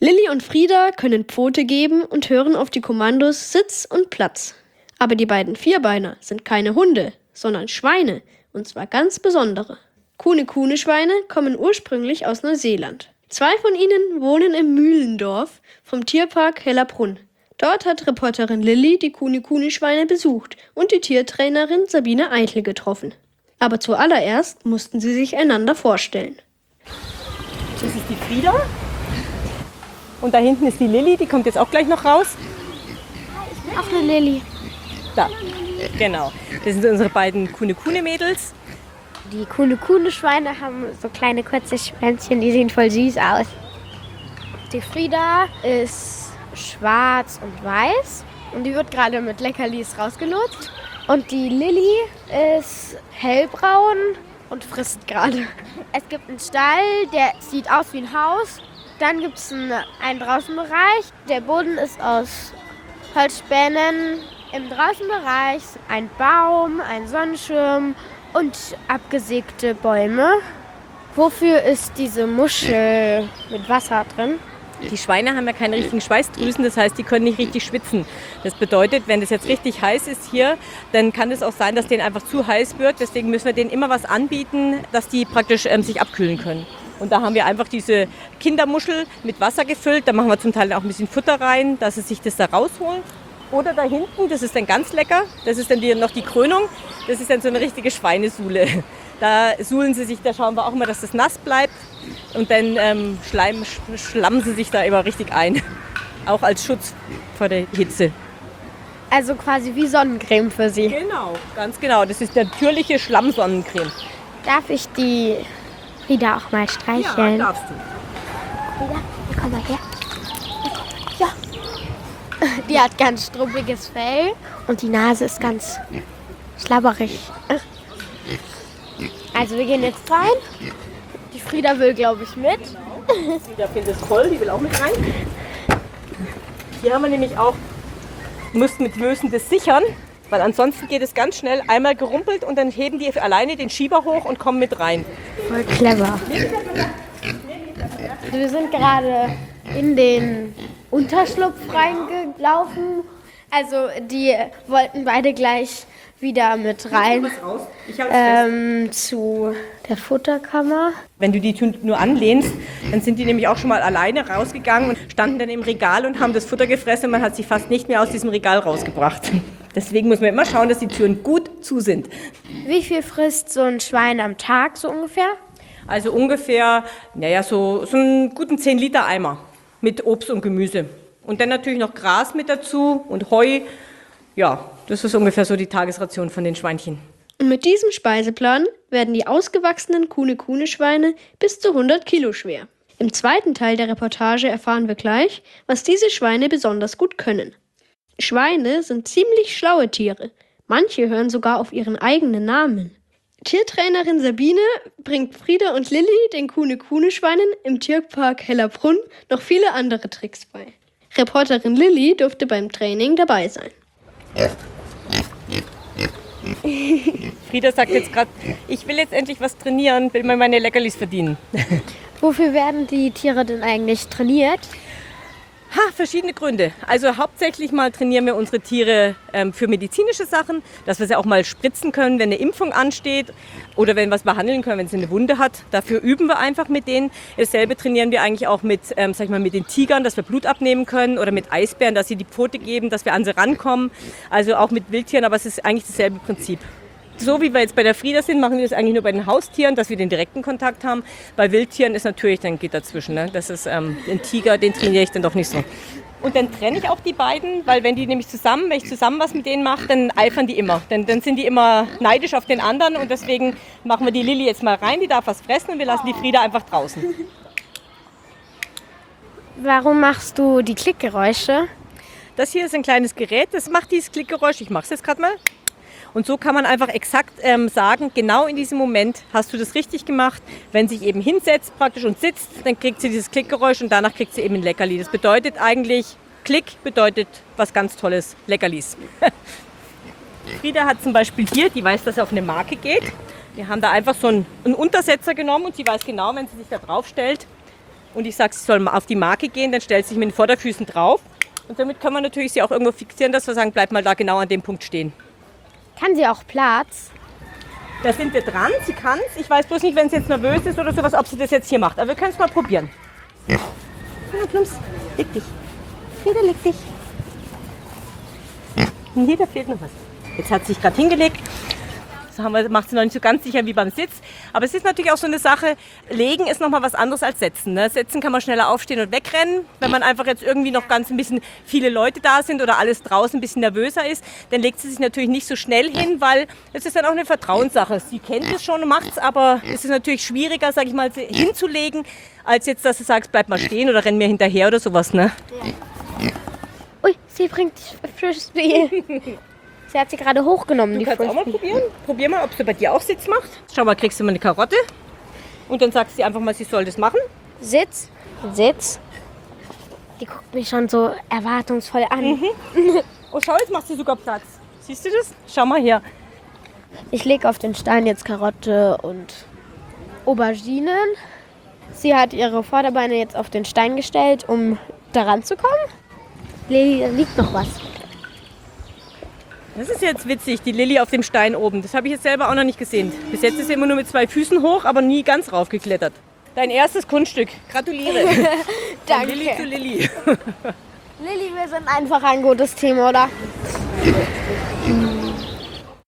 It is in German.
Lilly und Frieda können Pfote geben und hören auf die Kommandos Sitz und Platz. Aber die beiden Vierbeiner sind keine Hunde, sondern Schweine, und zwar ganz besondere. Kuhne-Kuhne-Schweine kommen ursprünglich aus Neuseeland. 2 von ihnen wohnen im Mühlendorf vom Tierpark Hellerbrunn. Dort hat Reporterin Lilly die Kuhne-Kuhne-Schweine besucht und die Tiertrainerin Sabine Eitel getroffen. Aber zuallererst mussten sie sich einander vorstellen. Das ist die Frieda. Und da hinten ist die Lilly, die kommt jetzt auch gleich noch raus. Ich bin auch eine Lilly. Da, genau. Das sind unsere beiden Kuhne-Kuhne-Mädels. Die Kuhne-Kuhne-Schweine haben so kleine kurze Schwänzchen, die sehen voll süß aus. Die Frieda ist schwarz und weiß und die wird gerade mit Leckerlis rausgelotst. Und die Lilly ist hellbraun und frisst gerade. Es gibt einen Stall, der sieht aus wie ein Haus. Dann gibt es einen Draußenbereich. Der Boden ist aus Holzspänen. Im Draußenbereich ein Baum, ein Sonnenschirm und abgesägte Bäume. Wofür ist diese Muschel mit Wasser drin? Die Schweine haben ja keine richtigen Schweißdrüsen, das heißt, die können nicht richtig schwitzen. Das bedeutet, wenn es jetzt richtig heiß ist hier, dann kann es auch sein, dass denen einfach zu heiß wird. Deswegen müssen wir denen immer was anbieten, dass die praktisch sich abkühlen können. Und da haben wir einfach diese Kindermuschel mit Wasser gefüllt. Da machen wir zum Teil auch ein bisschen Futter rein, dass sie sich das da rausholen. Oder da hinten, das ist dann ganz lecker, das ist dann noch die Krönung. Das ist dann so eine richtige Schweinesuhle. Da suhlen sie sich, da schauen wir auch immer, dass das nass bleibt. Und dann schlammen sie sich da immer richtig ein. Auch als Schutz vor der Hitze. Also quasi wie Sonnencreme für sie. Genau, ganz genau. Das ist natürliche Schlammsonnencreme. Darf ich die Frieda auch mal streicheln? Ja, darfst du. Frieda, komm mal her. Ja. Die hat ganz struppiges Fell und die Nase ist ganz schlabberig. Also wir gehen jetzt rein. Die Frieda will, glaube ich, mit. Frieda findet es toll, die will auch mit rein. Hier haben wir nämlich auch, müssen das sichern, weil ansonsten geht es ganz schnell, einmal gerumpelt und dann heben die alleine den Schieber hoch und kommen mit rein. Voll clever. Wir sind gerade in den Unterschlupf reingelaufen. Also die wollten beide gleich wieder mit rein zu der Futterkammer. Wenn du die Tür nur anlehnst, dann sind die nämlich auch schon mal alleine rausgegangen und standen dann im Regal und haben das Futter gefressen und man hat sie fast nicht mehr aus diesem Regal rausgebracht. Deswegen muss man immer schauen, dass die Türen gut zu sind. Wie viel frisst so ein Schwein am Tag so ungefähr? Also ungefähr, so einen guten 10 Liter Eimer mit Obst und Gemüse. Und dann natürlich noch Gras mit dazu und Heu. Ja, das ist ungefähr so die Tagesration von den Schweinchen. Und mit diesem Speiseplan werden die ausgewachsenen Kuhne-Kuhne-Schweine bis zu 100 Kilo schwer. Im zweiten Teil der Reportage erfahren wir gleich, was diese Schweine besonders gut können. Schweine sind ziemlich schlaue Tiere. Manche hören sogar auf ihren eigenen Namen. Tiertrainerin Sabine bringt Frieda und Lilly, den Kuhne-Kuhne-Schweinen im Tierpark Hellerbrunn, noch viele andere Tricks bei. Reporterin Lilly durfte beim Training dabei sein. Frieda sagt jetzt gerade, ich will jetzt endlich was trainieren, will mir meine Leckerlis verdienen. Wofür werden die Tiere denn eigentlich trainiert? Verschiedene Gründe. Also hauptsächlich mal trainieren wir unsere Tiere für medizinische Sachen, dass wir sie auch mal spritzen können, wenn eine Impfung ansteht oder wenn wir es behandeln können, wenn sie eine Wunde hat. Dafür üben wir einfach mit denen. Dasselbe trainieren wir eigentlich auch mit den Tigern, dass wir Blut abnehmen können oder mit Eisbären, dass sie die Pfote geben, dass wir an sie rankommen. Also auch mit Wildtieren, aber es ist eigentlich dasselbe Prinzip. So wie wir jetzt bei der Frieda sind, machen wir das eigentlich nur bei den Haustieren, dass wir den direkten Kontakt haben. Bei Wildtieren ist natürlich, dann geht dazwischen. Ne? Das ist den Tiger, den trainiere ich dann doch nicht so. Und dann trenne ich auch die beiden, weil wenn ich zusammen was mit denen mache, dann eifern die immer. Dann sind die immer neidisch auf den anderen und deswegen machen wir die Lilly jetzt mal rein, die darf was fressen und wir lassen die Frieda einfach draußen. Warum machst du die Klickgeräusche? Das hier ist ein kleines Gerät, das macht dieses Klickgeräusch. Ich mache es jetzt gerade mal. Und so kann man einfach exakt sagen, genau in diesem Moment hast du das richtig gemacht. Wenn sie sich eben hinsetzt praktisch und sitzt, dann kriegt sie dieses Klickgeräusch und danach kriegt sie eben ein Leckerli. Das bedeutet eigentlich, Klick bedeutet was ganz Tolles, Leckerlis. Frieda hat zum Beispiel hier, die weiß, dass sie auf eine Marke geht. Wir haben da einfach so einen Untersetzer genommen und sie weiß genau, wenn sie sich da drauf stellt, und ich sage, sie soll mal auf die Marke gehen, dann stellt sie sich mit den Vorderfüßen drauf. Und damit kann man natürlich sie auch irgendwo fixieren, dass wir sagen, bleib mal da genau an dem Punkt stehen. Kann sie auch Platz? Da sind wir dran, sie kann es. Ich weiß bloß nicht, wenn sie jetzt nervös ist oder sowas, ob sie das jetzt hier macht. Aber wir können es mal probieren. Ja, Plumps, leg dich. Frieda, leg dich. Nee, da fehlt noch was. Jetzt hat sie sich gerade hingelegt. Das macht sie noch nicht so ganz sicher wie beim Sitz. Aber es ist natürlich auch so eine Sache, legen ist noch mal was anderes als setzen. Ne? Setzen kann man schneller aufstehen und wegrennen. Wenn man einfach jetzt irgendwie noch ganz ein bisschen viele Leute da sind oder alles draußen ein bisschen nervöser ist, dann legt sie sich natürlich nicht so schnell hin, weil es ist dann auch eine Vertrauenssache. Sie kennt es schon und macht es, aber es ist natürlich schwieriger, sag ich mal, sie hinzulegen, als jetzt, dass du sagst, bleib mal stehen oder renn mir hinterher oder sowas. Ne? Ui, sie bringt Frisbee. Sie hat sie gerade hochgenommen, Du kannst auch mal probieren. Probier mal, ob sie bei dir auch Sitz macht. Schau mal, kriegst du mal eine Karotte. Und dann sagst du einfach mal, sie soll das machen. Sitz. Sitz. Die guckt mich schon so erwartungsvoll an. Oh, schau, jetzt macht sie sogar Platz. Siehst du das? Schau mal her. Ich lege auf den Stein jetzt Karotte und Auberginen. Sie hat ihre Vorderbeine jetzt auf den Stein gestellt, um daran zu kommen. Lilly, da liegt noch was. Das ist jetzt witzig, die Lilly auf dem Stein oben. Das habe ich jetzt selber auch noch nicht gesehen. Bis jetzt ist sie immer nur mit 2 Füßen hoch, aber nie ganz raufgeklettert. Dein erstes Kunststück. Gratuliere. Von Lilly zu Lilly. Lilly, wir sind einfach ein gutes Team, oder?